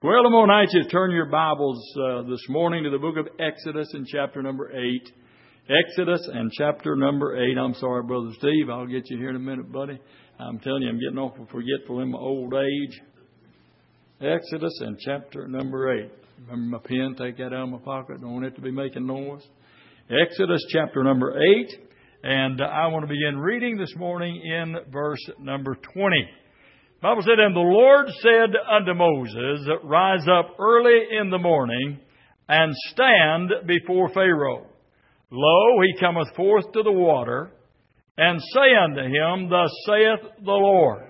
Well, I'm going to invite you to turn your Bibles this morning to the book of Exodus in chapter number 8. Exodus and chapter number 8. I'm sorry, Brother Steve. I'll get you here in a minute, buddy. I'm telling you, I'm getting awful forgetful in my old age. Exodus and chapter number 8. Remember my pen? Take that out of my pocket. Don't want it to be making noise. Exodus chapter number 8. And I want to begin reading this morning in verse number 20. The Bible said, "And the Lord said unto Moses, Rise up early in the morning, and stand before Pharaoh. Lo, he cometh forth to the water, and say unto him, Thus saith the Lord,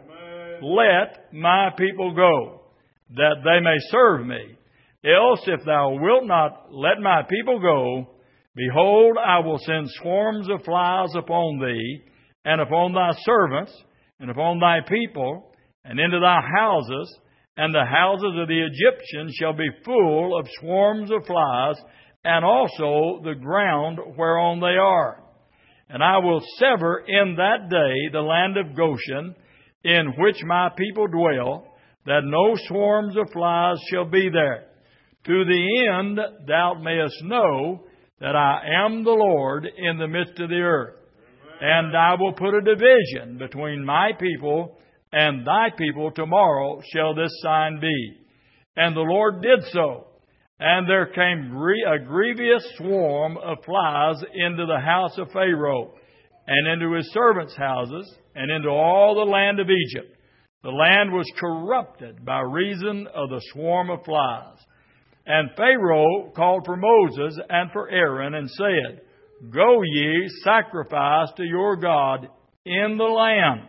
Let my people go, that they may serve me. Else, if thou wilt not let my people go, behold, I will send swarms of flies upon thee, and upon thy servants, and upon thy people, and into thy houses, and the houses of the Egyptians shall be full of swarms of flies, and also the ground whereon they are. And I will sever in that day the land of Goshen, in which my people dwell, that no swarms of flies shall be there, to the end thou mayest know that I am the Lord in the midst of the earth. And I will put a division between my people and thy people. Tomorrow shall this sign be. And the Lord did so. And there came a grievous swarm of flies into the house of Pharaoh, and into his servants' houses, and into all the land of Egypt. The land was corrupted by reason of the swarm of flies. And Pharaoh called for Moses and for Aaron, and said, Go ye, sacrifice to your God in the land.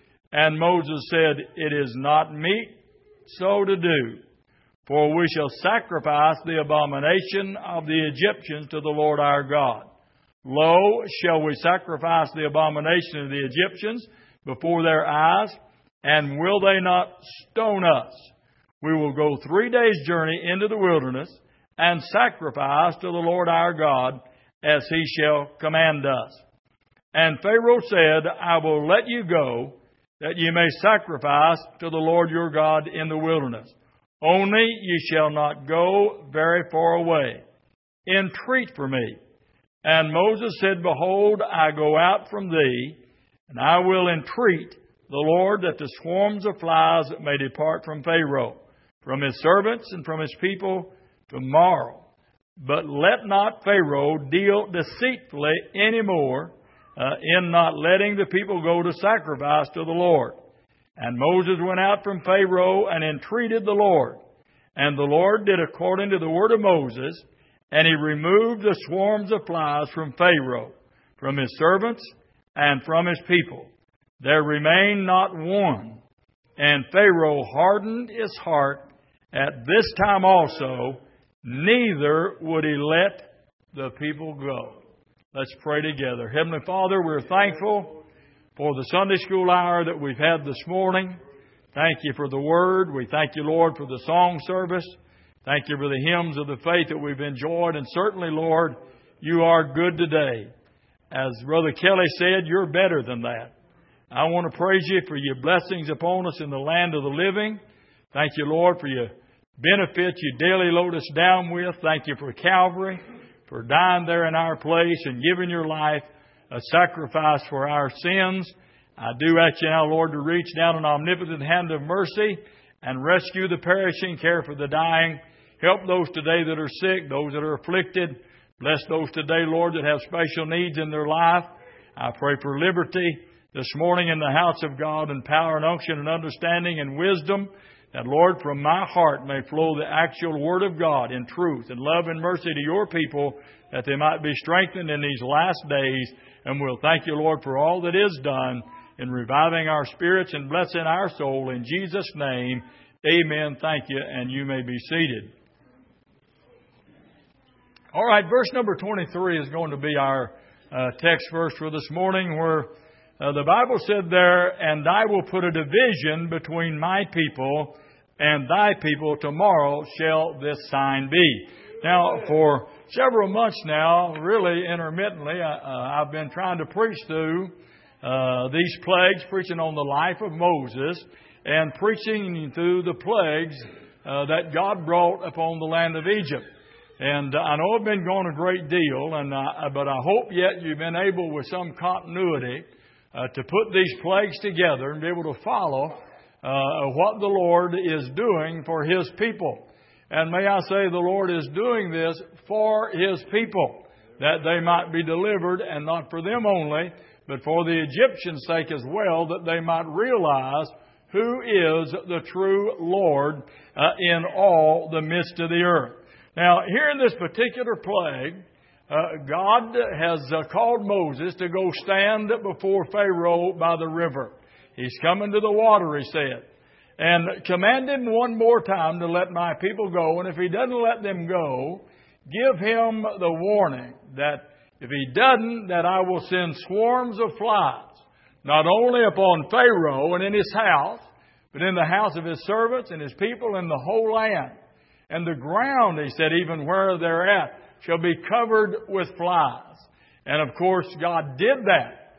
And Moses said, It is not meet so to do, for we shall sacrifice the abomination of the Egyptians to the Lord our God. Lo, shall we sacrifice the abomination of the Egyptians before their eyes, and will they not stone us? We will go 3 days' journey into the wilderness, and sacrifice to the Lord our God, as he shall command us. And Pharaoh said, I will let you go, that ye may sacrifice to the Lord your God in the wilderness. Only ye shall not go very far away. Entreat for me. And Moses said, Behold, I go out from thee, and I will entreat the Lord that the swarms of flies may depart from Pharaoh, from his servants and from his people tomorrow. But let not Pharaoh deal deceitfully any more, in not letting the people go to sacrifice to the Lord. And Moses went out from Pharaoh and entreated the Lord. And the Lord did according to the word of Moses, and he removed the swarms of flies from Pharaoh, from his servants, and from his people. There remained not one. And Pharaoh hardened his heart at this time also, neither would he let the people go. Let's pray together. Heavenly Father, we're thankful for the Sunday school hour that we've had this morning. Thank you for the Word. We thank you, Lord, for the song service. Thank you for the hymns of the faith that we've enjoyed. And certainly, Lord, you are good today. As Brother Kelly said, you're better than that. I want to praise you for your blessings upon us in the land of the living. Thank you, Lord, for your benefits you daily load us down with. Thank you for Calvary, for dying there in our place and giving your life a sacrifice for our sins. I do ask you now, Lord, to reach down an omnipotent hand of mercy and rescue the perishing, care for the dying. Help those today that are sick, those that are afflicted. Bless those today, Lord, that have special needs in their life. I pray for liberty this morning in the house of God, and power and unction and understanding and wisdom, that, Lord, from my heart may flow the actual Word of God in truth and love and mercy to your people, that they might be strengthened in these last days. And we'll thank you, Lord, for all that is done in reviving our spirits and blessing our soul. In Jesus' name, amen. Thank you, and you may be seated. All right, verse number 23 is going to be our text verse for this morning, where the Bible said there, And I will put a division between my people and thy people. Tomorrow shall this sign be. Now, for several months now, really intermittently, I've been trying to preach through these plagues, preaching on the life of Moses, and preaching through the plagues that God brought upon the land of Egypt. And I know I've been gone a great deal, but I hope yet you've been able with some continuity to put these plagues together and be able to follow what the Lord is doing for His people. And may I say the Lord is doing this for His people, that they might be delivered, and not for them only, but for the Egyptians' sake as well, that they might realize who is the true Lord in all the midst of the earth. Now, here in this particular plague, God has called Moses to go stand before Pharaoh by the river. He's coming to the water, he said. And command him one more time to let my people go. And if he doesn't let them go, give him the warning that if he doesn't, that I will send swarms of flies, not only upon Pharaoh and in his house, but in the house of his servants and his people and the whole land. And the ground, he said, even where they're at, shall be covered with flies. And of course, God did that.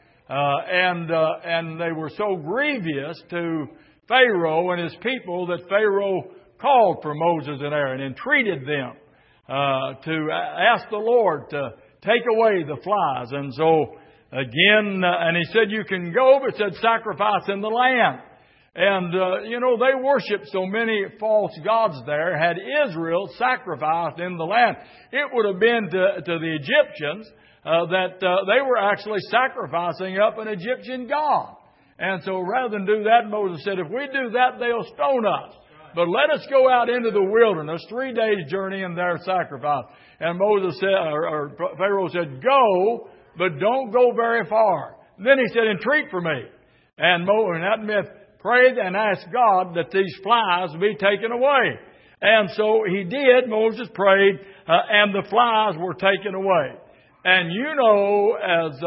And they were so grievous to Pharaoh and his people that Pharaoh called for Moses and Aaron, entreated them to ask the Lord to take away the flies. And so again, and he said, you can go, but said sacrifice in the land. And, they worshiped so many false gods there. Had Israel sacrificed in the land, it would have been to the Egyptians that they were actually sacrificing up an Egyptian god. And so rather than do that, Moses said, if we do that, they'll stone us. But let us go out into the wilderness, 3 days journey and there sacrifice. And Moses said, or Pharaoh said, go, but don't go very far. Then he said, entreat for me. And that meant pray and ask God that these flies be taken away. And so he did. Moses prayed, and the flies were taken away. And as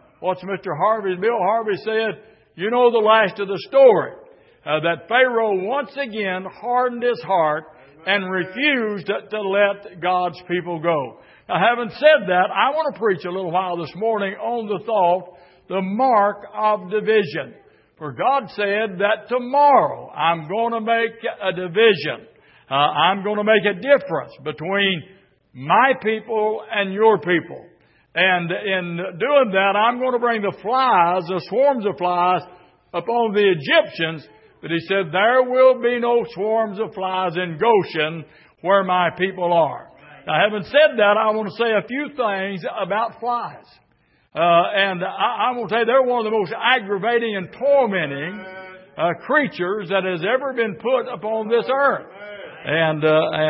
Bill Harvey said, the last of the story. That Pharaoh once again hardened his heart and refused to let God's people go. Now, having said that, I want to preach a little while this morning on the thought, the mark of division. For God said that tomorrow I'm going to make a division. I'm going to make a difference between my people and your people. And in doing that, I'm going to bring the flies, the swarms of flies, upon the Egyptians. But he said, there will be no swarms of flies in Goshen where my people are. Now, having said that, I want to say a few things about flies. And I will tell you, they're one of the most aggravating and tormenting creatures that has ever been put upon this earth. And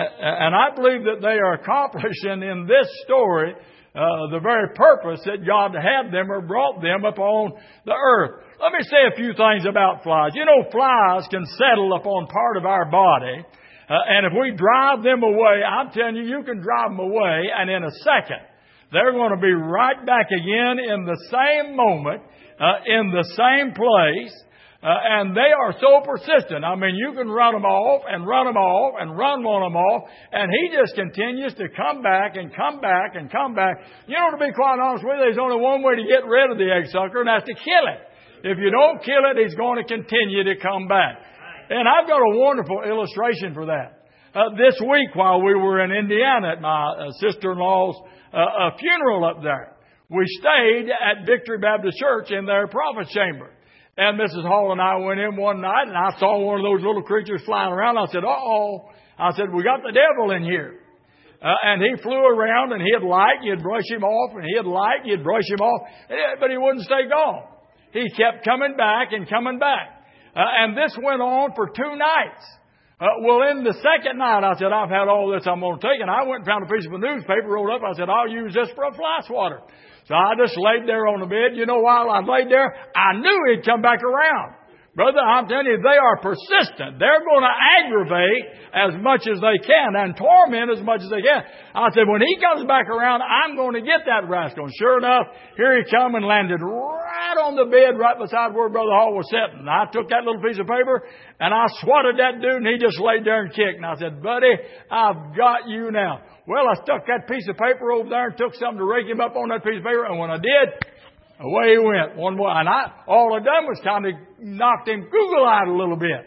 I believe that they are accomplishing in this story the very purpose that God had them or brought them upon the earth. Let me say a few things about flies. Flies can settle upon part of our body. And if we drive them away, I'm telling you, you can drive them away, and in a second, they're going to be right back again in the same moment, in the same place, and they are so persistent. I mean, you can run them off and run them off and run one of them off, and he just continues to come back and come back and come back. To be quite honest with you, there's only one way to get rid of the egg sucker, and that's to kill it. If you don't kill it, he's going to continue to come back. And I've got a wonderful illustration for that. This week, while we were in Indiana at my sister-in-law's a funeral up there, we stayed at Victory Baptist Church in their prophet's chamber. And Mrs. Hall and I went in one night, and I saw one of those little creatures flying around. I said, uh-oh. I said, we got the devil in here. And he flew around, and he'd light, you'd brush him off, and he'd light, you'd brush him off, but he wouldn't stay gone. He kept coming back and coming back. And this went on for 2 nights. In the second night, I said, I've had all this I'm going to take. And I went and found a piece of a newspaper, rolled up. I said, I'll use this for a fly swatter. So I just laid there on the bed. While I laid there, I knew he'd come back around. Brother, I'm telling you, they are persistent. They're going to aggravate as much as they can and torment as much as they can. I said, when he comes back around, I'm going to get that rascal. And sure enough, here he come and landed right on the bed right beside where Brother Hall was sitting. And I took that little piece of paper and I swatted that dude, and he just laid there and kicked. And I said, buddy, I've got you now. Well, I stuck that piece of paper over there and took something to rake him up on that piece of paper. And when I did, away he went. One more. And all I done was kind of knocked him Google-eyed a little bit.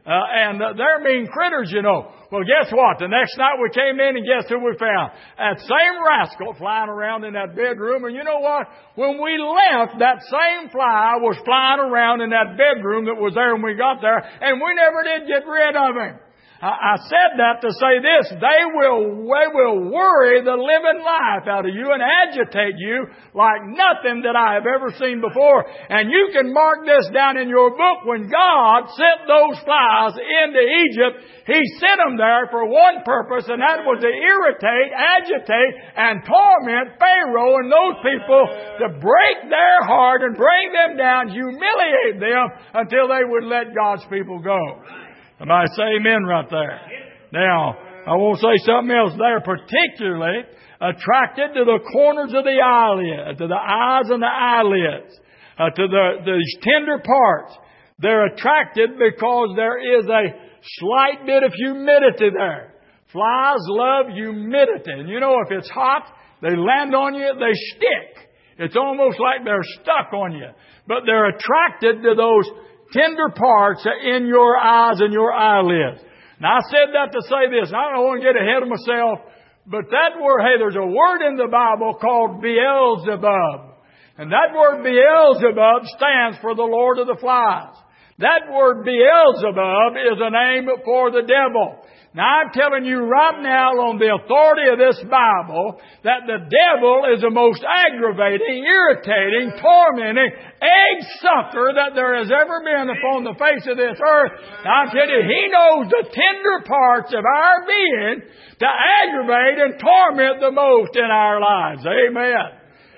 And they're mean critters, you know. Well, guess what? The next night we came in and guess who we found? That same rascal flying around in that bedroom. And you know what? When we left, that same fly was flying around in that bedroom that was there when we got there. And we never did get rid of him. I said that to say this. They will worry the living life out of you and agitate you like nothing that I have ever seen before. And you can mark this down in your book. When God sent those flies into Egypt, He sent them there for one purpose, and that was to irritate, agitate, and torment Pharaoh and those people, to break their heart and bring them down, humiliate them until they would let God's people go. Somebody say amen right there. Now, I want to say something else. They're particularly attracted to the corners of the eyelid, to the eyes and the eyelids, to these tender parts. They're attracted because there is a slight bit of humidity there. Flies love humidity. And you know, if it's hot, they land on you, they stick. It's almost like they're stuck on you. But they're attracted to those tender parts in your eyes and your eyelids. Now, I said that to say this. I don't want to get ahead of myself, but that word, hey, there's a word in the Bible called Beelzebub. And that word Beelzebub stands for the Lord of the Flies. That word Beelzebub is a name for the devil. Now, I'm telling you right now on the authority of this Bible that the devil is the most aggravating, irritating, tormenting, egg sucker that there has ever been upon the face of this earth. Now, I'm telling you, he knows the tender parts of our being to aggravate and torment the most in our lives. Amen.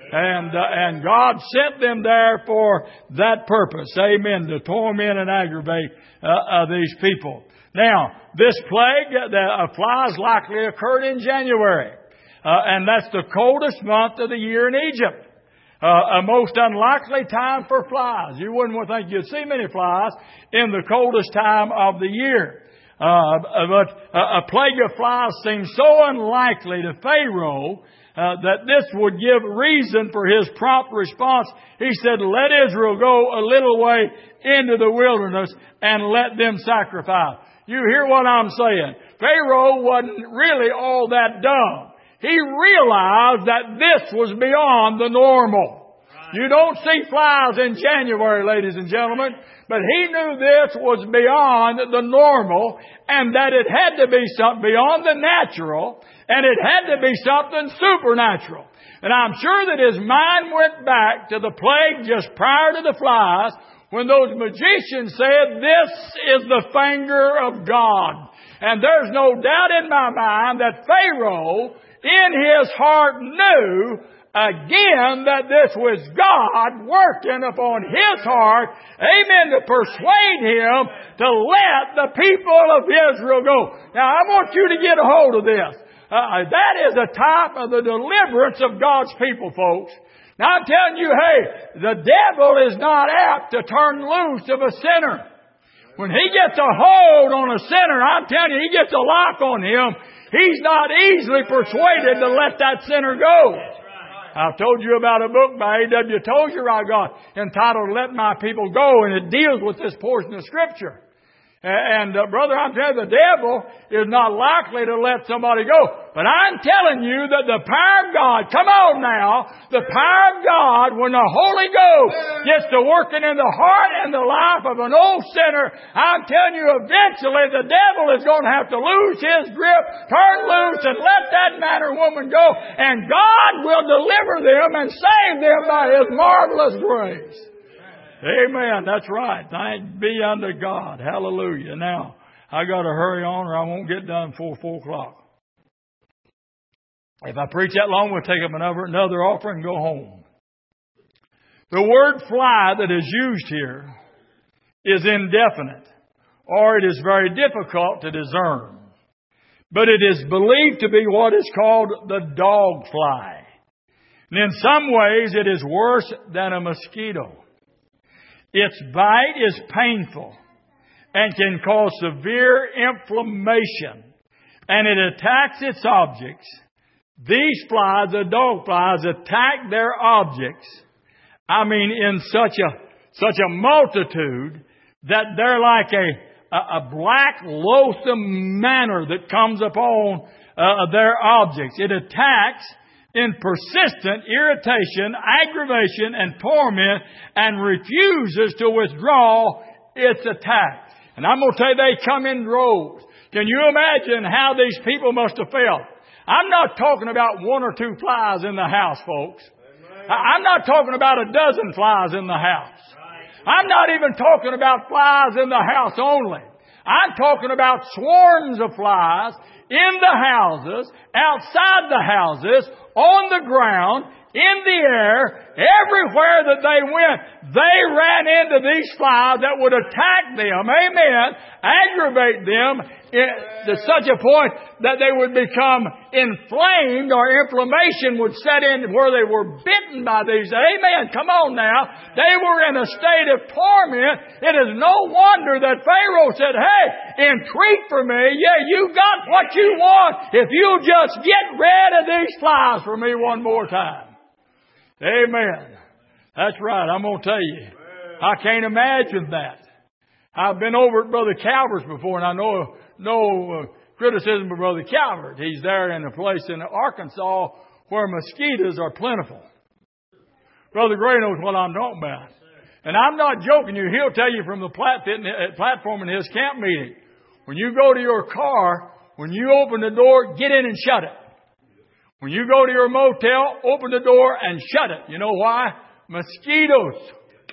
And God sent them there for that purpose. Amen. To torment and aggravate these people. Now, this plague of flies likely occurred in January. And that's the coldest month of the year in Egypt. A most unlikely time for flies. You wouldn't think you'd see many flies in the coldest time of the year. But a plague of flies seems so unlikely to Pharaoh that this would give reason for his prompt response. He said, let Israel go a little way into the wilderness and let them sacrifice. You hear what I'm saying? Pharaoh wasn't really all that dumb. He realized that this was beyond the normal. You don't see flies in January, ladies and gentlemen, but he knew this was beyond the normal and that it had to be something beyond the natural and it had to be something supernatural. And I'm sure that his mind went back to the plague just prior to the flies when those magicians said, this is the finger of God. And there's no doubt in my mind that Pharaoh, in his heart, knew again that this was God working upon his heart, amen, to persuade him to let the people of Israel go. Now, I want you to get a hold of this. That is a type of the deliverance of God's people, folks. Now I'm telling you, hey, the devil is not apt to turn loose of a sinner. When he gets a hold on a sinner, I'm telling you, he gets a lock on him. He's not easily persuaded to let that sinner go. I've told you about a book by A.W. Tozer I got entitled Let My People Go, and it deals with this portion of Scripture. And brother, I'm telling you, the devil is not likely to let somebody go. But I'm telling you that the power of God, come on now, the power of God, when the Holy Ghost gets to working in the heart and the life of an old sinner, I'm telling you, eventually the devil is going to have to lose his grip, turn loose, and let that man or woman go. And God will deliver them and save them by His marvelous grace. Amen. That's right. Thanks be unto God. Hallelujah. Now, I got to hurry on or I won't get done before 4 o'clock. If I preach that long, we'll take up another offering and go home. The word fly that is used here is indefinite, or it is very difficult to discern. But it is believed to be what is called the dog fly. And in some ways, it is worse than a mosquito. Its bite is painful and can cause severe inflammation, and it attacks its objects. These flies, the dog flies, attack their objects. I mean, in such a multitude that they're like a black, loathsome manner that comes upon their objects. It attacks in persistent irritation, aggravation, and torment, and refuses to withdraw its attack. And I'm going to tell you, they come in droves. Can you imagine how these people must have felt? I'm not talking about 1 or 2 flies in the house, folks. I'm not talking about a dozen flies in the house. I'm not even talking about flies in the house only. I'm talking about swarms of flies in the houses, outside the houses, on the ground, in the air, everywhere that they went. They ran into these flies that would attack them, amen, aggravate them to such a point that they would become inflamed, or inflammation would set in where they were bitten by these. Amen. Come on now. They were in a state of torment. It is no wonder that Pharaoh said, hey, entreat for me. Yeah, you got what you want if you'll just get rid of these flies for me one more time. Amen. That's right. I'm going to tell you. I can't imagine that. I've been over at Brother Calvert's before, and I know no criticism of Brother Calvert. He's there in a place in Arkansas where mosquitoes are plentiful. Brother Gray knows what I'm talking about. And I'm not joking you. He'll tell you from the platform in his camp meeting. When you go to your car, when you open the door, get in and shut it. When you go to your motel, open the door and shut it. You know why? Mosquitoes.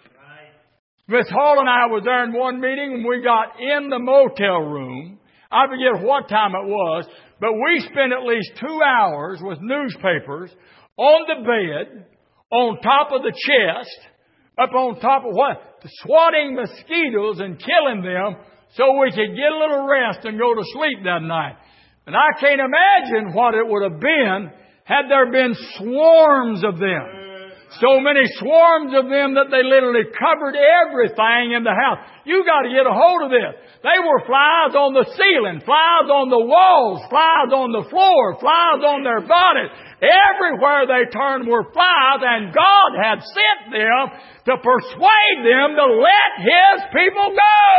Miss Hall and I was there in one meeting when we got in the motel room. I forget what time it was, but we spent at least 2 hours with newspapers on the bed, on top of the chest, up on top of swatting mosquitoes and killing them so we could get a little rest and go to sleep that night. And I can't imagine what it would have been had there been swarms of them. So many swarms of them that they literally covered everything in the house. You got to get a hold of this. They were flies on the ceiling, flies on the walls, flies on the floor, flies on their bodies. Everywhere they turned were flies, and God had sent them to persuade them to let His people go.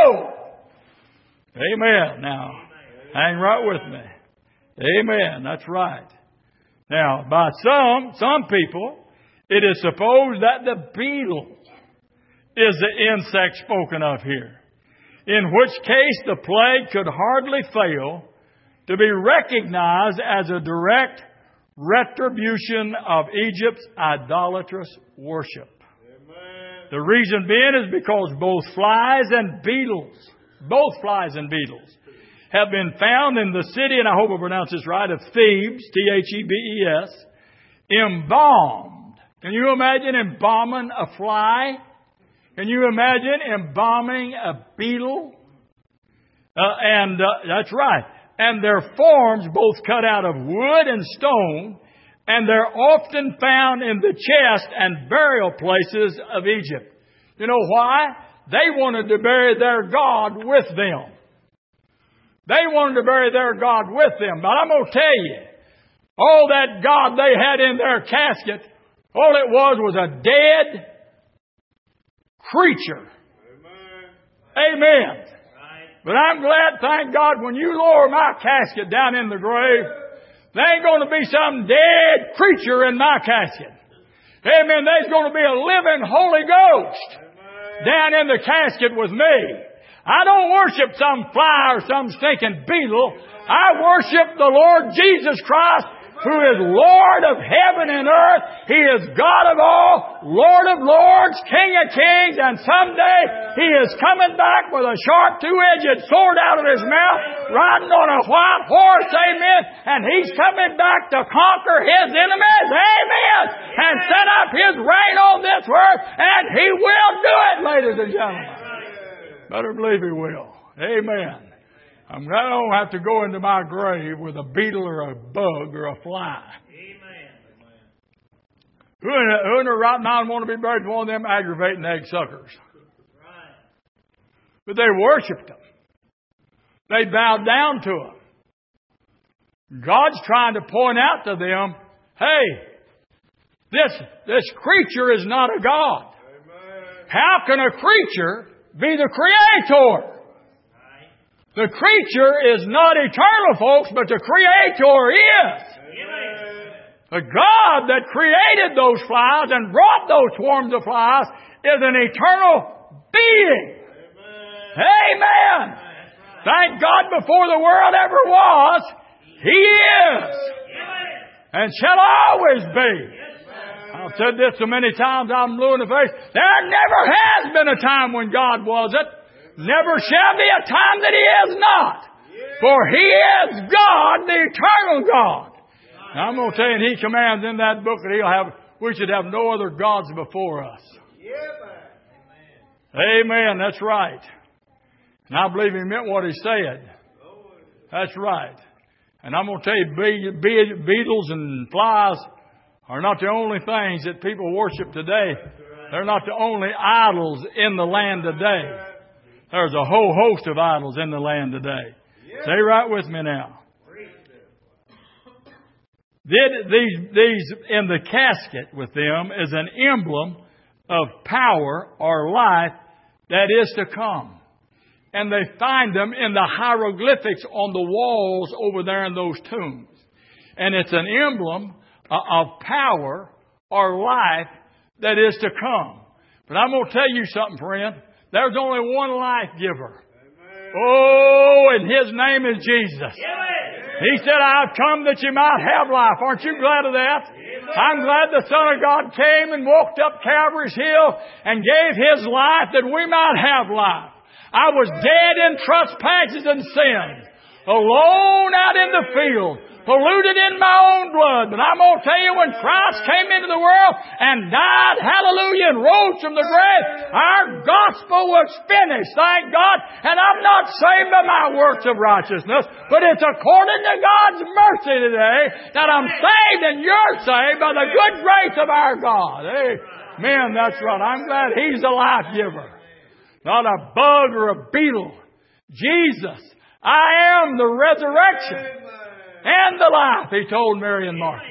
Amen. Now, hang right with me. Amen. That's right. Now, by some people, it is supposed that the beetle is the insect spoken of here, in which case the plague could hardly fail to be recognized as a direct retribution of Egypt's idolatrous worship. Amen. The reason being is because both flies and beetles have been found in the city, and I hope I pronounce this right, of Thebes, Thebes, embalmed. Can you imagine embalming a fly? Can you imagine embalming a beetle? That's right. And their forms both cut out of wood and stone, and they're often found in the chest and burial places of Egypt. You know why? They wanted to bury their God with them. They wanted to bury their God with them. But I'm going to tell you, all that God they had in their casket, all it was a dead creature. Amen. But I'm glad, thank God, when you lower my casket down in the grave, there ain't going to be some dead creature in my casket. Amen. There's going to be a living Holy Ghost down in the casket with me. I don't worship some fly or some stinking beetle. I worship the Lord Jesus Christ, who is Lord of heaven and earth. He is God of all, Lord of lords, King of kings, and someday He is coming back with a sharp two-edged sword out of His mouth, riding on a white horse, amen, and He's coming back to conquer His enemies, amen, and set up His reign on this earth, and He will do it, ladies and gentlemen. Better believe He will. Amen. I don't have to go into my grave with a beetle or a bug or a fly. Amen. Who in their right mind want to be buried with one of them aggravating egg suckers? Right. But they worshipped them. They bowed down to them. God's trying to point out to them, hey, this creature is not a God. Amen. How can a creature be the creator? The creature is not eternal, folks, but the Creator is. The God that created those flies and brought those swarms of flies is an eternal being. Amen. Thank God before the world ever was, He is. And shall always be. I've said this so many times, I'm blue in the face. There never has been a time when God wasn't. Never shall be a time that He is not. For He is God, the eternal God. Now, I'm going to tell you, and He commands in that book that we should have no other gods before us. Amen. That's right. And I believe He meant what He said. That's right. And I'm going to tell you, beetles and flies are not the only things that people worship today. They're not the only idols in the land today. There's a whole host of idols in the land today. Stay right with me now. These in the casket with them is an emblem of power or life that is to come. And they find them in the hieroglyphics on the walls over there in those tombs. And it's an emblem of power or life that is to come. But I'm going to tell you something, friend. There's only one life giver. Oh, and His name is Jesus. He said, I've come that you might have life. Aren't you glad of that? I'm glad the Son of God came and walked up Calvary's hill and gave His life that we might have life. I was dead in trespasses and sins, alone out in the field, polluted in my own blood. But I'm going to tell you, when Christ came into the world and died, hallelujah, and rose from the grave, our gospel was finished, thank God. And I'm not saved by my works of righteousness, but it's according to God's mercy today that I'm saved and you're saved by the good grace of our God. Amen, that's right. I'm glad He's the life giver, not a bug or a beetle. Jesus, I am the resurrection and the life, He told Mary and Martha.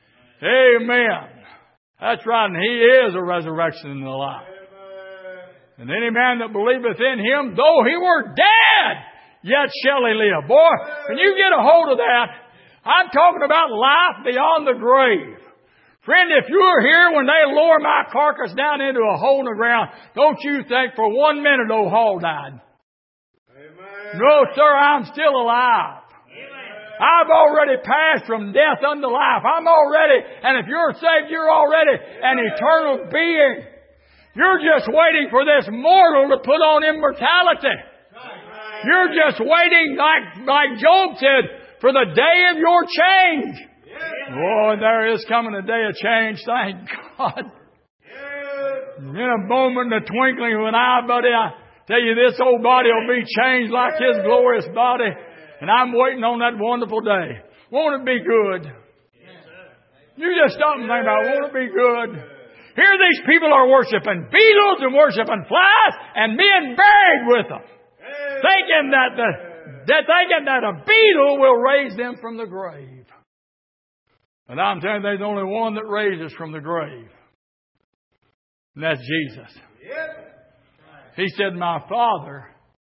Amen. That's right, and He is a resurrection and the life. And any man that believeth in Him, though he were dead, yet shall he live. Boy, when you get a hold of that, I'm talking about life beyond the grave. Friend, if you're here when they lower my carcass down into a hole in the ground, don't you think for 1 minute old Hall died. Amen. No, sir, I'm still alive. I've already passed from death unto life. And if you're saved, you're already an eternal being. You're just waiting for this mortal to put on immortality. You're just waiting, like Job said, for the day of your change. Oh, and there is coming a day of change, thank God. In a moment, in a twinkling of an eye, buddy, I tell you, this old body will be changed like His glorious body. And I'm waiting on that wonderful day. Won't it be good? You just stop and think about it. Won't it be good? Here these people are worshiping beetles and worshiping flies and being buried with them. Thinking that a beetle will raise them from the grave. But I'm telling you, there's only one that raises from the grave. And that's Jesus. He said, my Father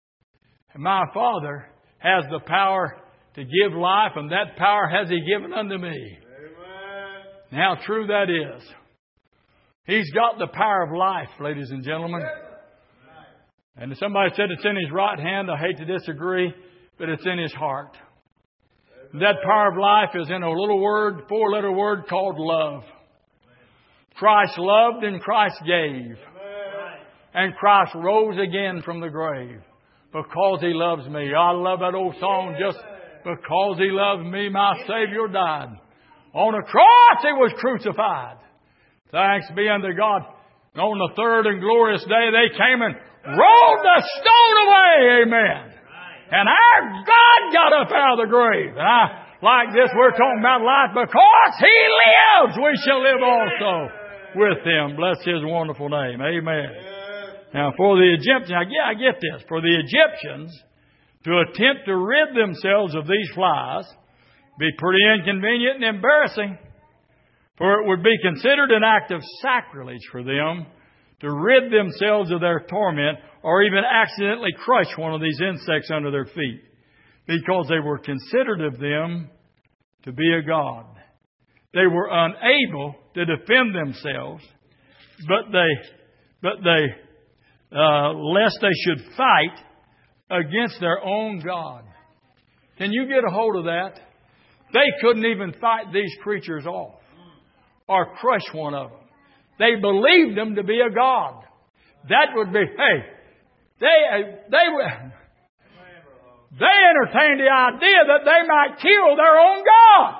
has the power to give life, and that power has He given unto me. Amen. And how true that is. He's got the power of life, ladies and gentlemen. And somebody said it's in His right hand. I hate to disagree, but it's in His heart. That power of life is in a little word, 4-letter word called love. Christ loved and Christ gave. And Christ rose again from the grave. Because He loves me. I love that old song. Just because He loves me, my Savior died. On a cross He was crucified. Thanks be unto God. And on the third and glorious day they came and rolled the stone away. Amen. And our God got up out of the grave. And I like this. We're talking about life. Because He lives, we shall live also with Him. Bless His wonderful name. Amen. Now, for the Egyptians, I get this. For the Egyptians to attempt to rid themselves of these flies be pretty inconvenient and embarrassing. For it would be considered an act of sacrilege for them to rid themselves of their torment or even accidentally crush one of these insects under their feet, because they were considered of them to be a god. They were unable to defend themselves, but they lest they should fight against their own God. Can you get a hold of that? They couldn't even fight these creatures off or crush one of them. They believed them to be a god. That would be, they entertained the idea that they might kill their own God.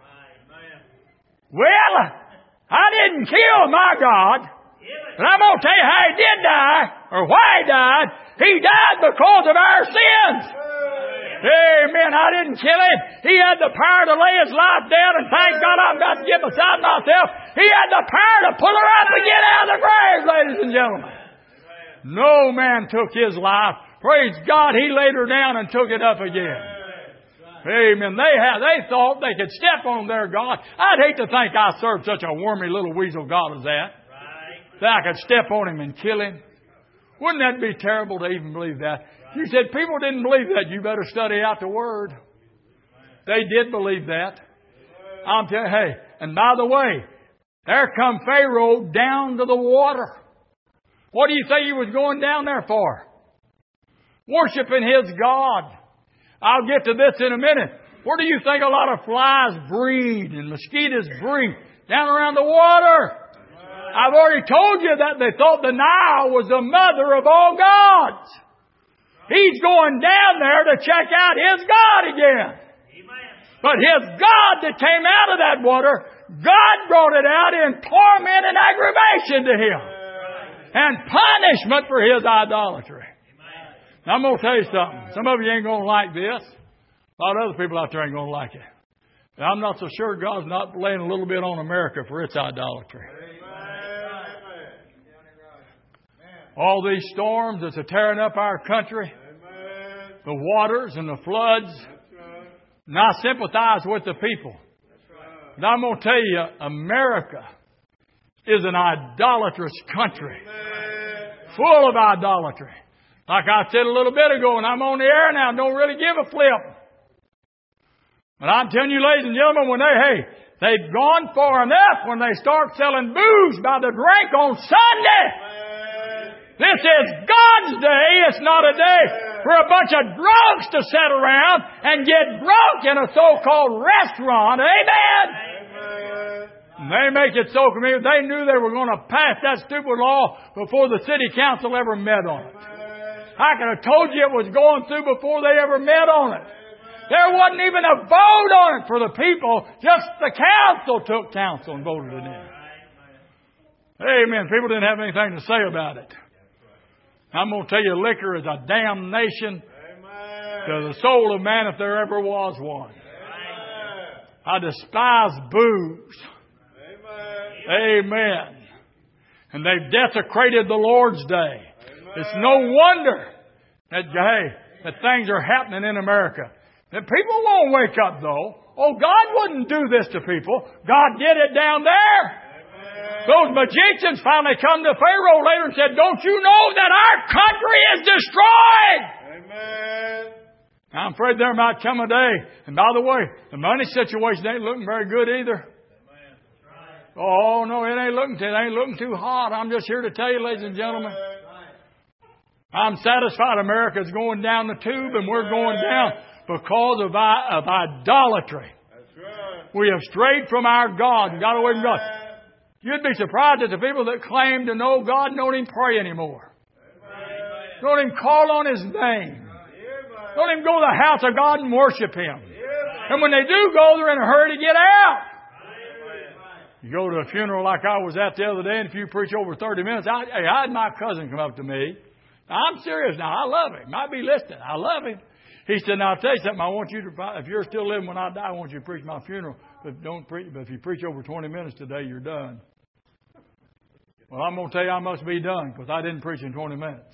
Well, I didn't kill my God, but I'm going to tell you how He did die, or why He died. He died because of our sins. Amen. I didn't kill Him. He had the power to lay His life down, and thank God I've got to get beside myself. He had the power to pull her up and get out of the grave, ladies and gentlemen. No man took His life. Praise God, He laid her down and took it up again. Amen. They thought they could step on their God. I'd hate to think I served such a wormy little weasel God as that. That I could step on Him and kill Him. Wouldn't that be terrible to even believe that? You said people didn't believe that. You better study out the Word. They did believe that. I'm telling you, and by the way, there come Pharaoh down to the water. What do you say he was going down there for? Worshiping his God. I'll get to this in a minute. Where do you think a lot of flies breed and mosquitoes breed? Down around the water. I've already told you that they thought the Nile was the mother of all gods. He's going down there to check out his God again. But his God that came out of that water, God brought it out in torment and aggravation to him. And punishment for his idolatry. Now, I'm going to tell you something. Some of you ain't going to like this. A lot of other people out there ain't going to like it. And I'm not so sure God's not laying a little bit on America for its idolatry. All these storms that's tearing up our country, the waters and the floods. And I sympathize with the people. And I'm going to tell you, America is an idolatrous country. Full of idolatry. Like I said a little bit ago, and I'm on the air now, don't really give a flip. But I'm telling you, ladies and gentlemen, when they've gone far enough when they start selling booze by the drink on Sunday. This is God's day. It's not a day for a bunch of drunks to sit around and get drunk in a so-called restaurant. Amen? And they make it so convenient. They knew they were going to pass that stupid law before the city council ever met on it. I could have told you it was going through before they ever met on it. There wasn't even a vote on it for the people. Just the council took counsel and voted it in. Amen. People didn't have anything to say about it. I'm going to tell you, liquor is a damnation to the soul of man if there ever was one. I despise booze. Amen. And they've desecrated the Lord's day. It's no wonder that things are happening in America. And people won't wake up though. Oh, God wouldn't do this to people. God did it down there. Those magicians finally come to Pharaoh later and said, don't you know that our country is destroyed? Amen. I'm afraid there might come a day. And by the way, the money situation ain't looking very good either. Oh, no, it ain't looking too hot. I'm just here to tell you, ladies and gentlemen. I'm satisfied America's going down the tube and we're going down because of idolatry. We have strayed from our God and got away from God. You'd be surprised at the people that claim to know God don't even pray anymore. Don't even call on His name. Don't even go to the house of God and worship Him. And when they do go, they're in a hurry to get out. You go to a funeral like I was at the other day, and if you preach over 30 minutes, I had my cousin come up to me. Now, I'm serious now. I love him. Might be listening. I love him. He said, now I'll tell you something. I want you to, if you're still living when I die, I want you to preach my funeral. But if you preach over 20 minutes today, you're done. Well, I'm going to tell you I must be done because I didn't preach in 20 minutes.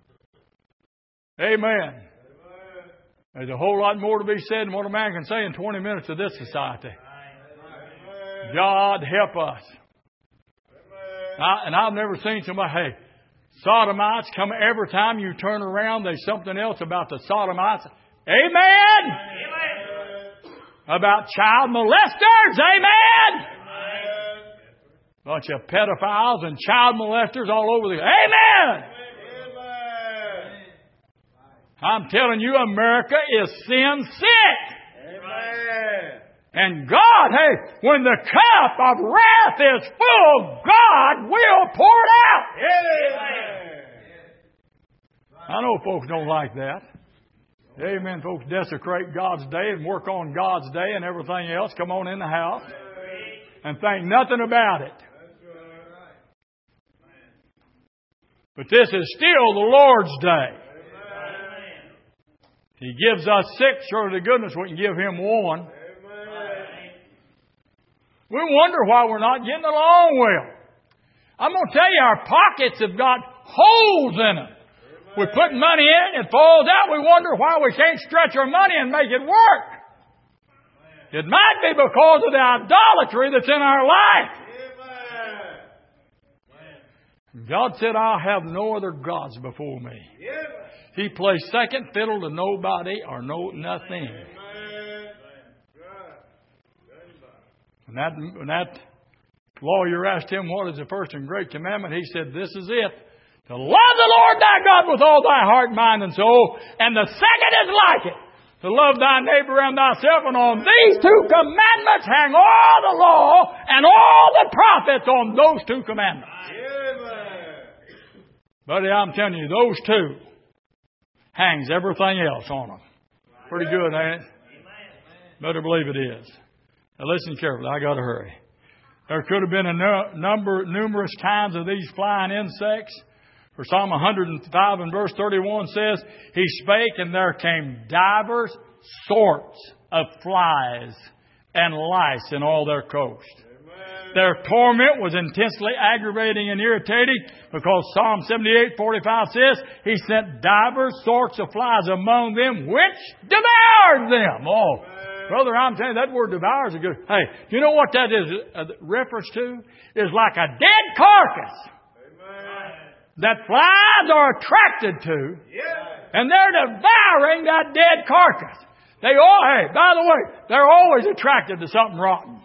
Amen. There's a whole lot more to be said than what a man can say in 20 minutes to this society. God help us. And I've never seen somebody, hey, sodomites come every time you turn around, there's something else about the sodomites. Amen. About child molesters. Amen. Bunch of pedophiles and child molesters all over the... Amen. I'm telling you, America is sin sick. Amen. And God, hey, when the cup of wrath is full, God will pour it out. Amen. I know folks don't like that. Amen. Folks desecrate God's day and work on God's day and everything else. Come on in the house and think nothing about it. But this is still the Lord's day. He gives us 6. Surely to goodness we can give Him 1. We wonder why we're not getting along well. I'm going to tell you, our pockets have got holes in them. We put money in, it falls out. We wonder why we can't stretch our money and make it work. It might be because of the idolatry that's in our life. God said, I'll have no other gods before me. He plays second fiddle to nobody or nothing. When that lawyer asked him, what is the first and great commandment? He said, this is it. To love the Lord thy God with all thy heart, mind, and soul. And the second is like it. To love thy neighbor and thyself. And on these 2 commandments hang all the law and all the prophets on those 2 commandments. Buddy, I'm telling you, those 2 hangs everything else on them. Pretty good, ain't it? Better believe it is. Now listen carefully. I got to hurry. There could have been numerous kinds of these flying insects. For Psalm 105 and verse 31 says, He spake, and there came divers sorts of flies and lice in all their coast. Amen. Their torment was intensely aggravating and irritating, because Psalm 78:45 says, He sent divers sorts of flies among them, which devoured them. Oh, brother, I'm telling you, that word devours is good. Hey, you know what that is reference to? It's like a dead carcass that flies are attracted to, and they're devouring that dead carcass. By the way, they're always attracted to something rotten.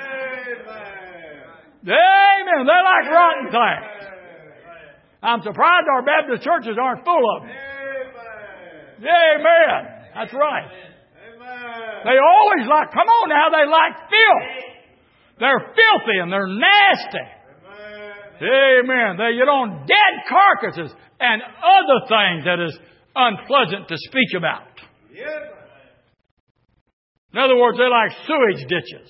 Amen. They like rotten things. I'm surprised our Baptist churches aren't full of them. Amen. That's right. They always come on now, they like filth. They're filthy and they're nasty. Amen. They get on dead carcasses and other things that is unpleasant to speak about. In other words, they like sewage ditches.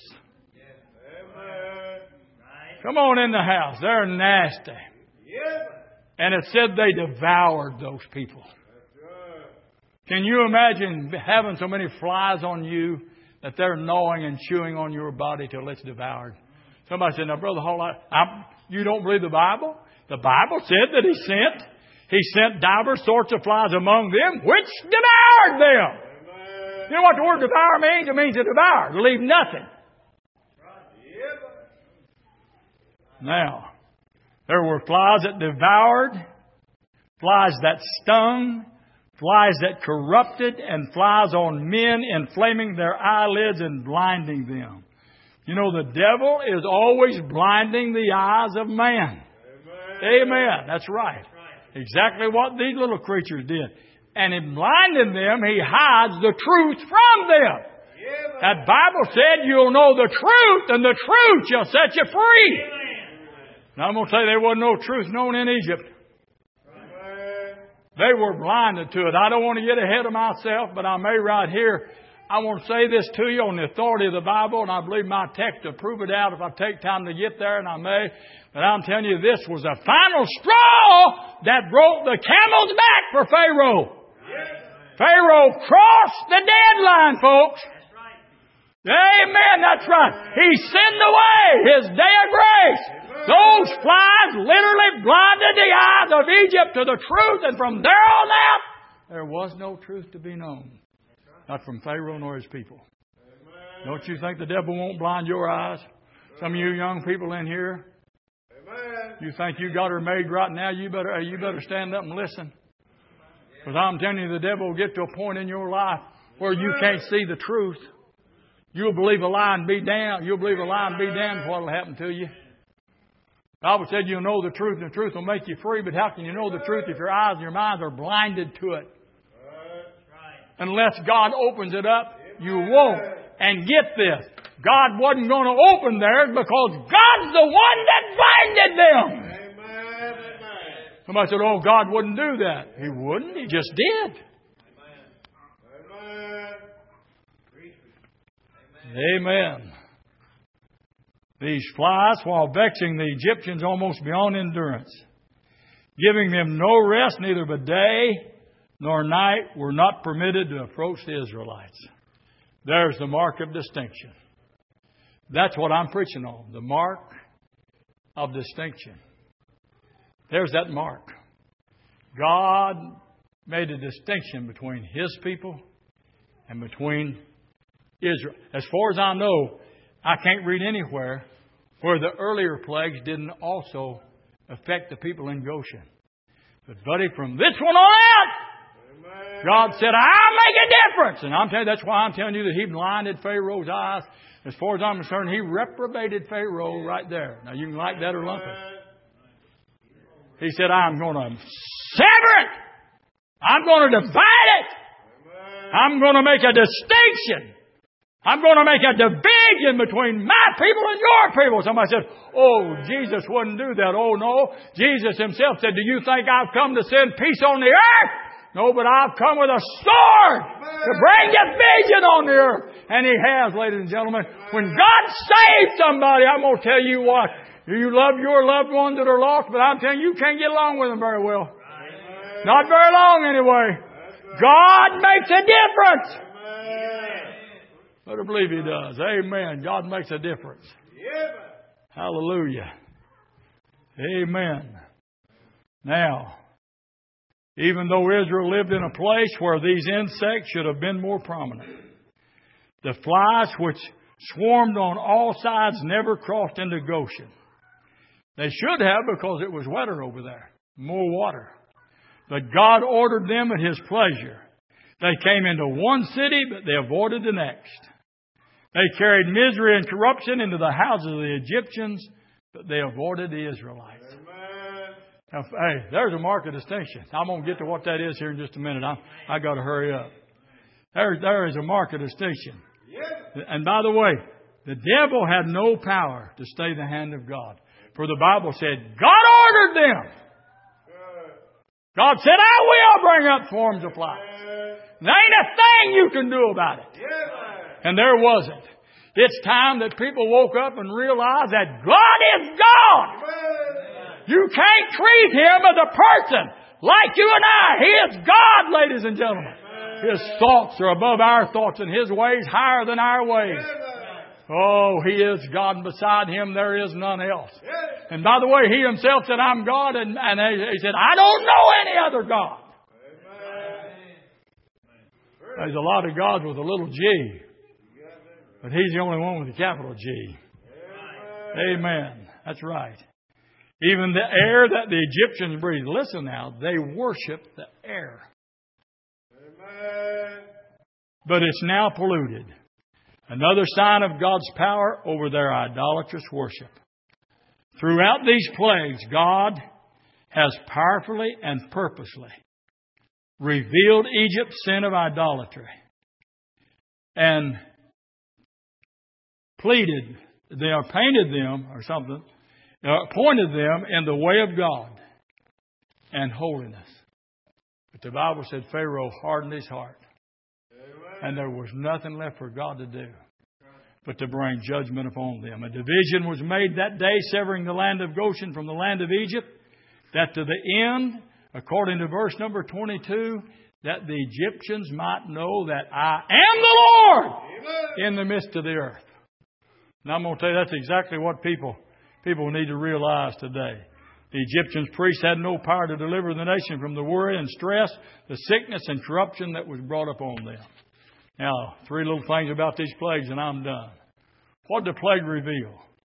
Come on in the house. They're nasty. And it said they devoured those people. Can you imagine having so many flies on you that they're gnawing and chewing on your body till it's devoured? Somebody said, now, Brother Hall, you don't believe the Bible? The Bible said that He sent divers sorts of flies among them, which devoured them. Amen. You know what the word devour means? It means to devour, to leave nothing. Now, there were flies that devoured, flies that stung, flies that corrupted, and flies on men, inflaming their eyelids and blinding them. You know, the devil is always blinding the eyes of man. Amen. That's right. Exactly what these little creatures did. And in blinding them, he hides the truth from them. That Bible said you'll know the truth, and the truth shall set you free. Now I'm going to tell you, there wasn't no truth known in Egypt. They were blinded to it. I don't want to get ahead of myself, but I may right here. I want to say this to you on the authority of the Bible, and I believe my text will prove it out if I take time to get there, and I may. But I'm telling you, this was the final straw that broke the camel's back for Pharaoh. Pharaoh crossed the deadline, folks. Amen, that's right. He sinned away His day of grace. Those flies literally blinded the eyes of Egypt to the truth, and from there on out, there was no truth to be known. Not from Pharaoh nor his people. Don't you think the devil won't blind your eyes? Some of you young people in here. You think you got her made right now, you better stand up and listen. Because I'm telling you, the devil will get to a point in your life where you can't see the truth. You'll believe a lie and be damned. You'll believe a lie and be damned. What will happen to you? The Bible said you'll know the truth and the truth will make you free. But how can you know the truth if your eyes and your minds are blinded to it? Unless God opens it up, you won't. And get this. God wasn't going to open theirs because God's the one that blinded them. Somebody said, oh, God wouldn't do that. He wouldn't. He just did. Amen. These flies, while vexing the Egyptians almost beyond endurance, giving them no rest, neither by day nor night, were not permitted to approach the Israelites. There's the mark of distinction. That's what I'm preaching on. The mark of distinction. There's that mark. God made a distinction between His people and between Israel. As far as I know, I can't read anywhere where the earlier plagues didn't also affect the people in Goshen. But buddy, from this one on out, God said, I'll make a difference. And I'm telling you, that's why I'm telling you that He blinded Pharaoh's eyes. As far as I'm concerned, He reprobated Pharaoh right there. Now, you can like that or lump it. He said, I'm going to sever it. I'm going to divide it. I'm going to make a distinction. I'm going to make a division between my people and your people. Somebody said, oh, Jesus wouldn't do that. Oh, no. Jesus Himself said, do you think I've come to send peace on the earth? No, but I've come with a sword to bring division on the earth. And He has, ladies and gentlemen. When God saves somebody, I'm going to tell you what. You love your loved ones that are lost, but I'm telling you, you can't get along with them very well. Not very long anyway. God makes a difference. Better believe He does. Amen. God makes a difference. Hallelujah. Amen. Now, even though Israel lived in a place where these insects should have been more prominent, the flies which swarmed on all sides never crossed into Goshen. They should have because it was wetter over there. More water. But God ordered them at His pleasure. They came into one city, but they avoided the next. They carried misery and corruption into the houses of the Egyptians, but they avoided the Israelites. Now, hey, there's a mark of distinction. I'm going to get to what that is here in just a minute. I got to hurry up. There is a mark of distinction. And by the way, the devil had no power to stay the hand of God. For the Bible said, God ordered them. God said, I will bring up forms of flies. There ain't a thing you can do about it. And there wasn't. It's time that people woke up and realized that God is God. You can't treat Him as a person like you and I. He is God, ladies and gentlemen. His thoughts are above our thoughts and His ways higher than our ways. Oh, He is God, and beside Him there is none else. And by the way, He Himself said, I'm God, and He said, I don't know any other God. There's a lot of gods with a little G, but He's the only one with a capital G. Amen. That's right. Even the air that the Egyptians breathed. Listen now, they worship the air. But it's now polluted. Another sign of God's power over their idolatrous worship. Throughout these plagues, God has powerfully and purposely revealed Egypt's sin of idolatry and pleaded, they are painted them or something, pointed them in the way of God and holiness. But the Bible said Pharaoh hardened his heart. And there was nothing left for God to do but to bring judgment upon them. A division was made that day, severing the land of Goshen from the land of Egypt, that to the end, according to verse number 22, that the Egyptians might know that I am the Lord in the midst of the earth. Now I'm going to tell you that's exactly what people need to realize today. The Egyptians' priests had no power to deliver the nation from the worry and stress, the sickness and corruption that was brought upon them. Now, 3 little things about these plagues and I'm done. What did the plague reveal?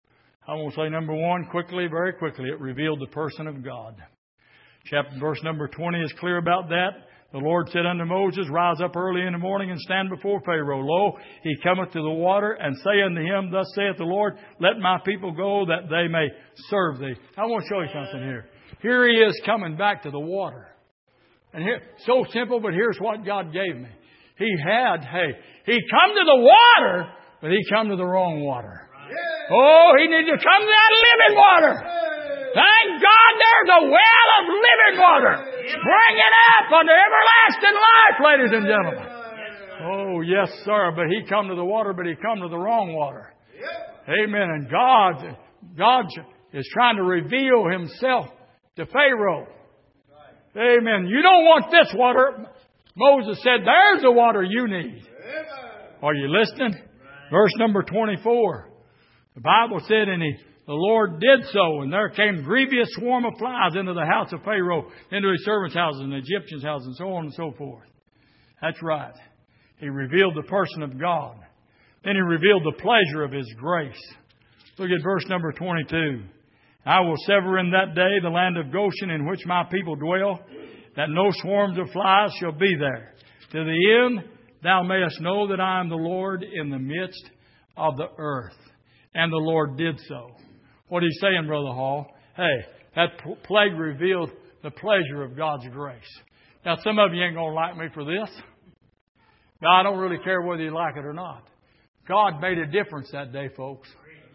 I want to say number one quickly, very quickly. It revealed the person of God. Verse number 20 is clear about that. The Lord said unto Moses, Rise up early in the morning and stand before Pharaoh. Lo, he cometh to the water, and say unto him, Thus saith the Lord, Let my people go, that they may serve thee. I want to show you something here. Here he is coming back to the water. And here, so simple, but here's what God gave me. He come to the water, but he come to the wrong water. Oh, he needs to come to that living water. Thank God there's a well of living water springing up unto everlasting life, ladies and gentlemen. Oh, yes, sir. But he come to the water, but he come to the wrong water. Amen. And God is trying to reveal himself to Pharaoh. Amen. You don't want this water. Moses said, there's the water you need. Are you listening? Verse number 24. The Bible said, the Lord did so, and there came grievous swarm of flies into the house of Pharaoh, into his servants' houses and the Egyptians' houses, and so on and so forth. That's right. He revealed the person of God. Then he revealed the pleasure of his grace. Look at verse number 22. I will sever in that day the land of Goshen in which my people dwell, that no swarms of flies shall be there. To the end thou mayest know that I am the Lord in the midst of the earth. And the Lord did so. What are you saying, Brother Hall? Hey, that plague revealed the pleasure of God's grace. Now, some of you ain't going to like me for this. Now, I don't really care whether you like it or not. God made a difference that day, folks.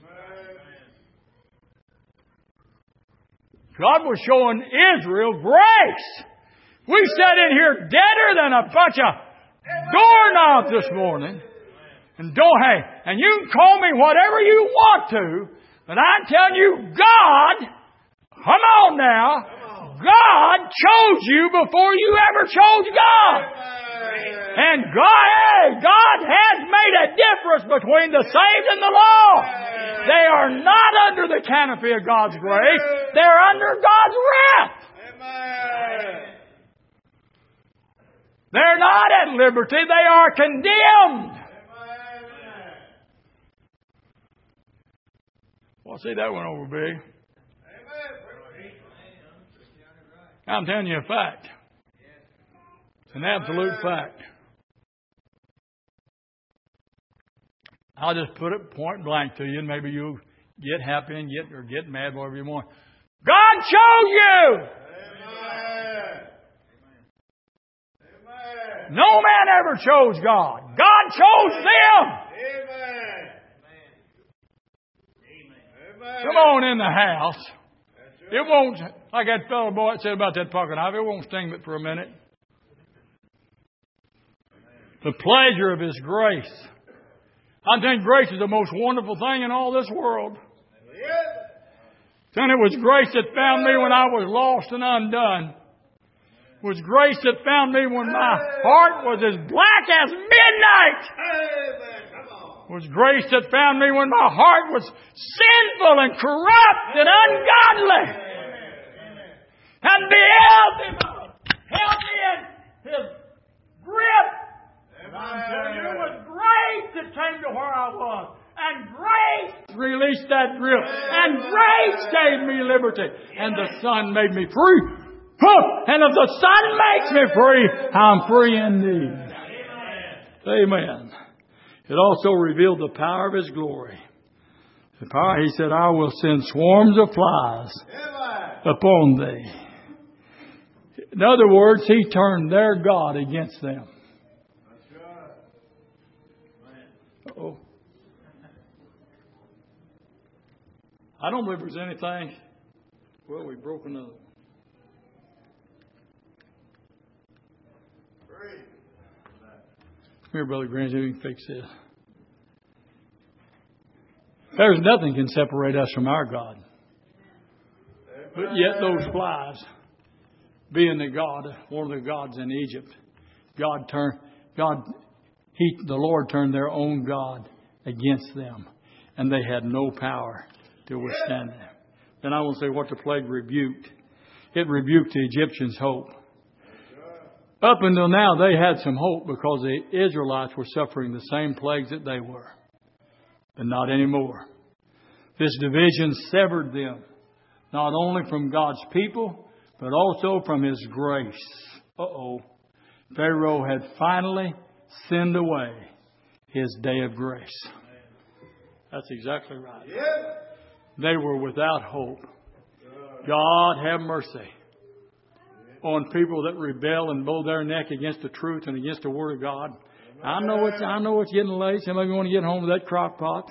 God was showing Israel grace. We sat in here deader than a bunch of doorknobs this morning. And and you can call me whatever you want to, but I'm telling you, God, come on now, God chose you before you ever chose God. And God has made a difference between the saved and the lost. They are not under the canopy of God's grace. They're under God's wrath. They're not at liberty. They are condemned. Well, see, that went over big. I'm telling you a fact. It's an absolute fact. I'll just put it point blank to you, and maybe you'll get happy and get mad, whatever you want. God chose you! No man ever chose God. God chose them! Come on in the house. It won't, like that fellow boy said about that pocket knife, it won't sting but for a minute. The pleasure of His grace. I think grace is the most wonderful thing in all this world. And it was grace that found me when I was lost and undone. It was grace that found me when my heart was as black as midnight. It was grace that found me when my heart was sinful and corrupt and ungodly. And Beelzebub held me in his grip. I'm telling you, it was grace that came to where I was. And grace released that grip. And grace gave me liberty. And the Son made me free. And if the Son makes me free, I'm free indeed. Amen. It also revealed the power of His glory. The power, He said, I will send swarms of flies upon thee. In other words, He turned their God against them. Uh-oh. I don't believe there's anything. Well, we broke another one. Here, Brother Grant, you can fix this. There's nothing can separate us from our God. But yet those flies, being the God, one of the gods in Egypt, the Lord turned their own God against them, and they had no power to withstand them. Then I will say what the plague rebuked. It rebuked the Egyptians' hope. Up until now, they had some hope because the Israelites were suffering the same plagues that they were. But not anymore. This division severed them, not only from God's people, but also from His grace. Pharaoh had finally sinned away his day of grace. That's exactly right. They were without hope. God have mercy on people that rebel and bow their neck against the truth and against the Word of God. I know it's getting late. Some of you want to get home with that crock pot.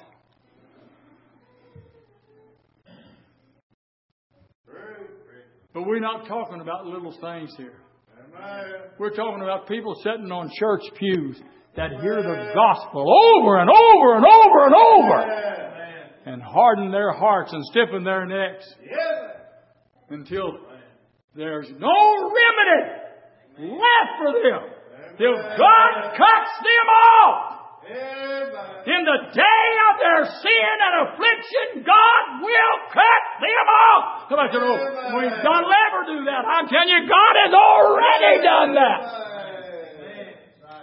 But we're not talking about little things here. We're talking about people sitting on church pews that hear the gospel over and over and over and over and harden their hearts and stiffen their necks until there's no remedy left for them. Till God cuts them off. In the day of their sin and affliction, God will cut them off. Somebody said, God will ever do that. I'm telling you, God has already done that.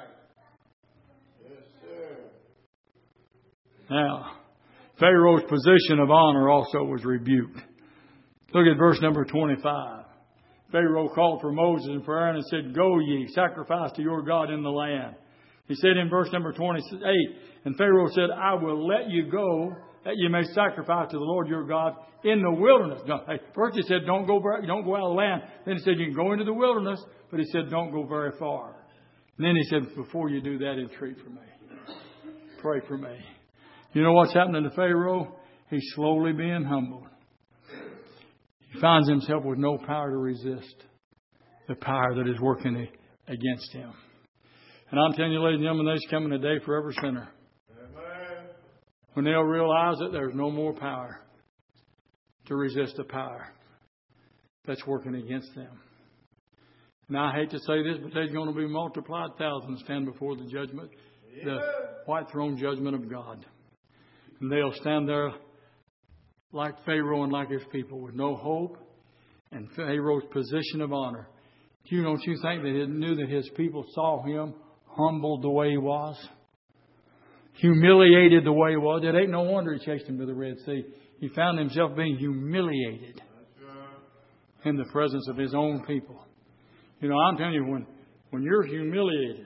Now, Pharaoh's position of honor also was rebuked. Look at verse number 25. Pharaoh called for Moses and for Aaron and said, "Go ye, sacrifice to your God in the land." He said in verse number 28, and Pharaoh said, "I will let you go, that you may sacrifice to the Lord your God in the wilderness." No, first he said, don't go out of the land. Then he said, you can go into the wilderness, but he said, don't go very far. And then he said, before you do that, entreat for me. Pray for me. You know what's happening to Pharaoh? He's slowly being humbled. He finds himself with no power to resist the power that is working against him. And I'm telling you, ladies and gentlemen, there's coming a day for every sinner when they'll realize that there's no more power to resist the power that's working against them. Now, I hate to say this, but there's going to be multiplied thousands stand before the judgment, the white throne judgment of God. And they'll stand there like Pharaoh and like his people with no hope and Pharaoh's position of honor. Don't you think that he knew that his people saw him humbled the way he was? Humiliated the way he was. It ain't no wonder he chased him to the Red Sea. He found himself being humiliated in the presence of his own people. I'm telling you, when you're humiliated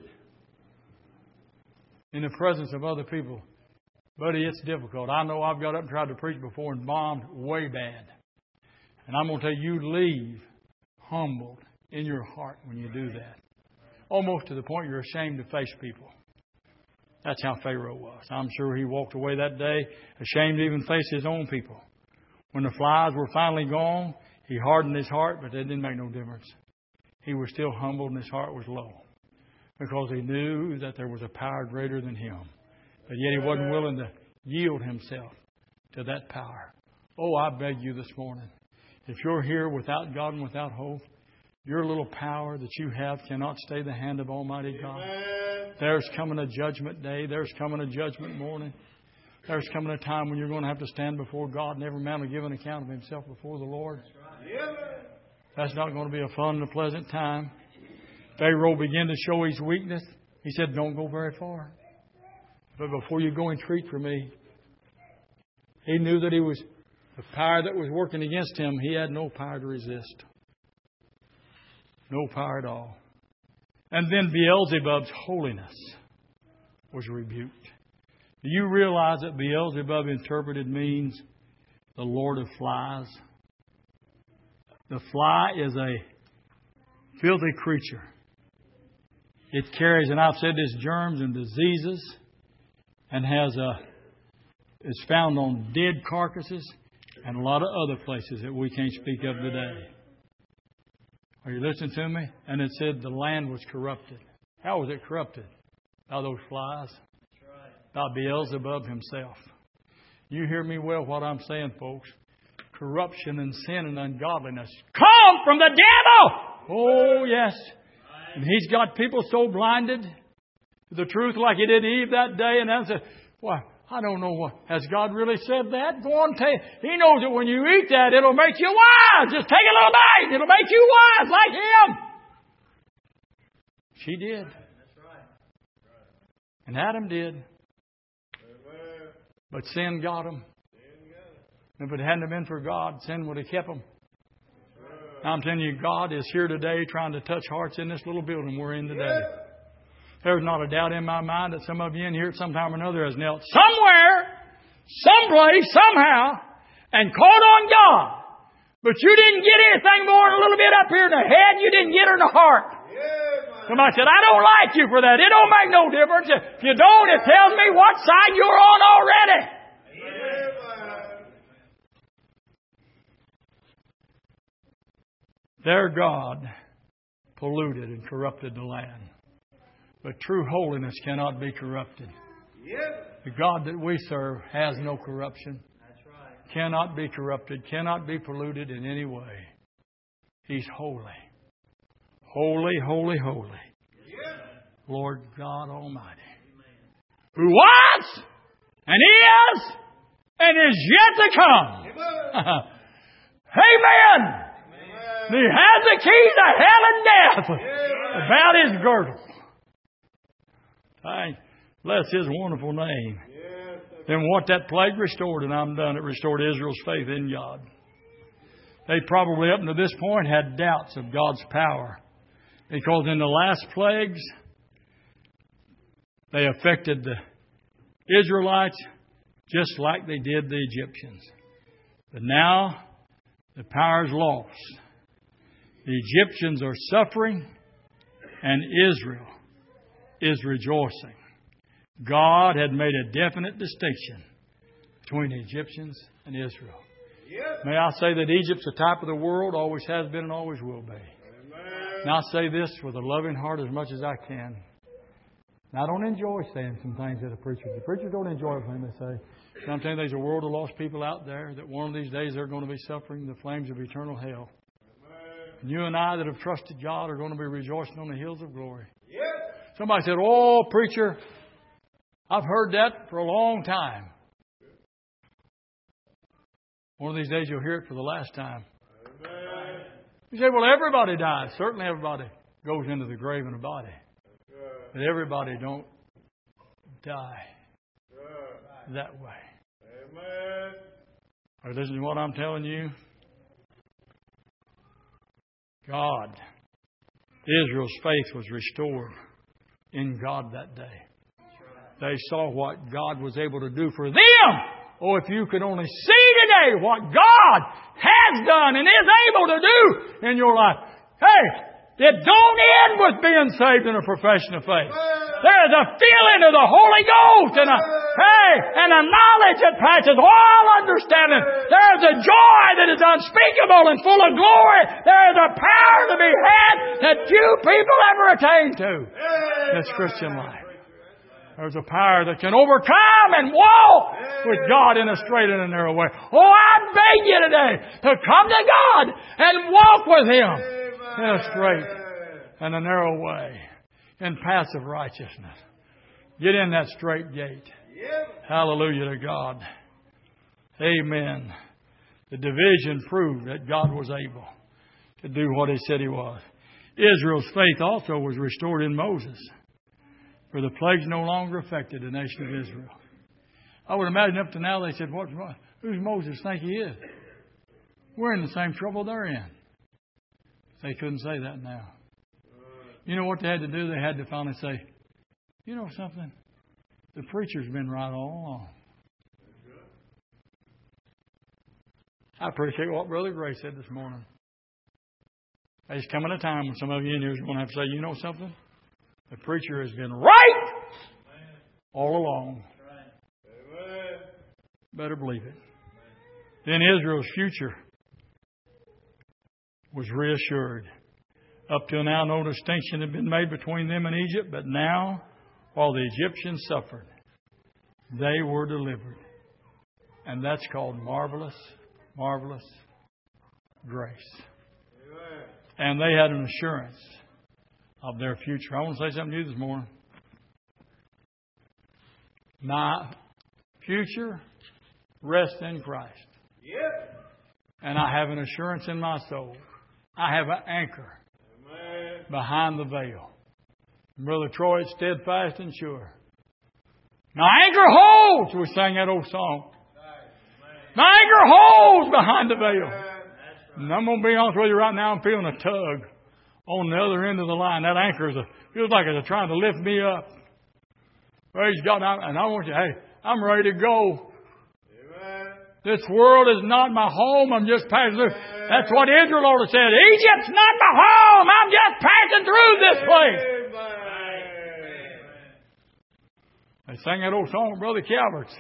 in the presence of other people, buddy, it's difficult. I know I've got up and tried to preach before and bombed way bad. And I'm going to tell you, you leave humbled in your heart when you do that. Almost to the point you're ashamed to face people. That's how Pharaoh was. I'm sure he walked away that day ashamed to even face his own people. When the flies were finally gone, he hardened his heart, but that didn't make no difference. He was still humbled and his heart was low because he knew that there was a power greater than him. But yet he wasn't willing to yield himself to that power. Oh, I beg you this morning, if you're here without God and without hope, your little power that you have cannot stay the hand of Almighty God. There's coming a judgment day. There's coming a judgment morning. There's coming a time when you're going to have to stand before God and every man will give an account of himself before the Lord. That's not going to be a fun and a pleasant time. Pharaoh began to show his weakness. He said, don't go very far. But before you go entreat for me, he knew that the power that was working against him, he had no power to resist. No power at all. And then Beelzebub's holiness was rebuked. Do you realize that Beelzebub interpreted means the Lord of Flies? The fly is a filthy creature. It carries, and I've said this, germs and diseases, and is found on dead carcasses and a lot of other places that we can't speak of today. Are you listening to me? And it said the land was corrupted. How was it corrupted? By those flies? By Beelzebub himself. You hear me well what I'm saying, folks. Corruption and sin and ungodliness come from the devil. Oh, yes. And he's got people so blinded to the truth like he did Eve that day. And then said, "Why, I don't know what. Has God really said that? Go on, tell you. He knows that when you eat that, it'll make you wise. Just take a little bite. It'll make you wise like him." She did. And Adam did. But sin got him. If it hadn't been for God, sin would have kept them. I'm telling you, God is here today trying to touch hearts in this little building we're in today. There's not a doubt in my mind that some of you in here at some time or another has knelt somewhere, someplace, somehow, and called on God. But you didn't get anything more than a little bit up here in the head. You didn't get her in the heart. Somebody said, I don't like you for that. It don't make no difference. If you don't, it tells me what side you're on already. Their God polluted and corrupted the land. But true holiness cannot be corrupted. The God that we serve has no corruption. Cannot be corrupted, cannot be polluted in any way. He's holy. Holy, holy, holy. Lord God Almighty. Who was, and is, and is yet to come. Amen. And He has the key to hell and death about His girdle. Thank, bless His wonderful name. Then what that plague restored, and I'm done, it restored Israel's faith in God. They probably up to this point had doubts of God's power. Because in the last plagues, they affected the Israelites just like they did the Egyptians. But now, the power is lost. The Egyptians are suffering, and Israel is rejoicing. God had made a definite distinction between the Egyptians and Israel. May I say that Egypt's a type of the world, always has been and always will be. And I say this with a loving heart as much as I can. Now, I don't enjoy saying some things that the preachers don't enjoy everything they say. And I'm telling you, there's a world of lost people out there that one of these days they're going to be suffering the flames of eternal hell. And you and I that have trusted God are going to be rejoicing on the hills of glory. Somebody said, oh, preacher, I've heard that for a long time. One of these days you'll hear it for the last time. You say, well, everybody dies. Certainly everybody goes into the grave in a body. But everybody don't die that way. Or listen to what I'm telling you. God, Israel's faith was restored in God that day. They saw what God was able to do for them. Oh, if you could only see today what God has done and is able to do in your life. Hey, it don't end with being saved in a profession of faith. There is a feeling of the Holy Ghost and a knowledge that passes all understanding. There is a joy that is unspeakable and full of glory. There is a power to be had that few people ever attain to in this Christian life. There's a power that can overcome and walk with God in a straight and a narrow way. Oh, I beg you today to come to God and walk with Him in a straight and a narrow way, in passive righteousness. Get in that straight gate. Hallelujah to God. Amen. The division proved that God was able to do what He said He was. Israel's faith also was restored in Moses, for the plagues no longer affected the nation of Israel. I would imagine up to now they said, who's Moses think he is? We're in the same trouble they're in. They couldn't say that now. You know what they had to do? They had to finally say, you know something? The preacher's been right all along. I appreciate what Brother Gray said this morning. There's coming a time when some of you in here is going to have to say, you know something? The preacher has been right all along. Better believe it. Then Israel's future was reassured. Up till now, no distinction had been made between them and Egypt, but now, while the Egyptians suffered, they were delivered. And that's called marvelous, marvelous grace. And they had an assurance of their future. I want to say something to you this morning. My future rests in Christ. And I have an assurance in my soul. I have an anchor behind the veil. Brother Troy, it's steadfast and sure. Now anchor holds, we sang that old song. My anchor holds behind the veil. And I'm going to be honest with you right now, I'm feeling a tug on the other end of the line. That anchor feels like it's trying to lift me up. Praise God. And I want you, hey, I'm ready to go. This world is not my home. I'm just passing through. That's what Israel ought to said. Egypt's not my home. I'm just passing through this place. They sang that old song, Brother Calvert's.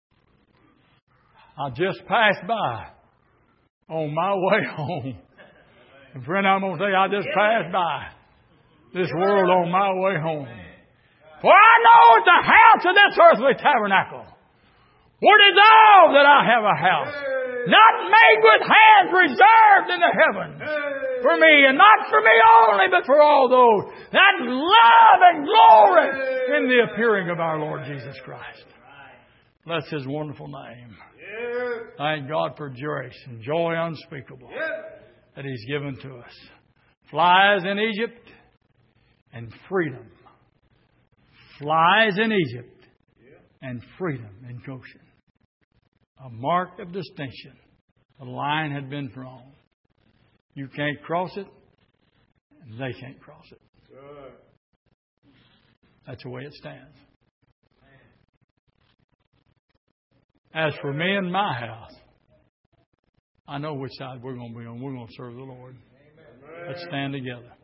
I just passed by on my way home. And friend, I'm going to say, I just passed by this world on my way home. For I know at the house of this earthly tabernacle, what is all that I have a house, not made with hands, reserved in the heaven for me, and not for me only, but for all those that love and glory in the appearing of our Lord Jesus Christ. Bless His wonderful name. Thank God for grace and joy unspeakable that He's given to us. Flies in Egypt and freedom. Flies in Egypt and freedom in Goshen. A mark of distinction. The line had been drawn. You can't cross it, and they can't cross it. That's the way it stands. As for me and my house, I know which side we're going to be on. We're going to serve the Lord. Let's stand together.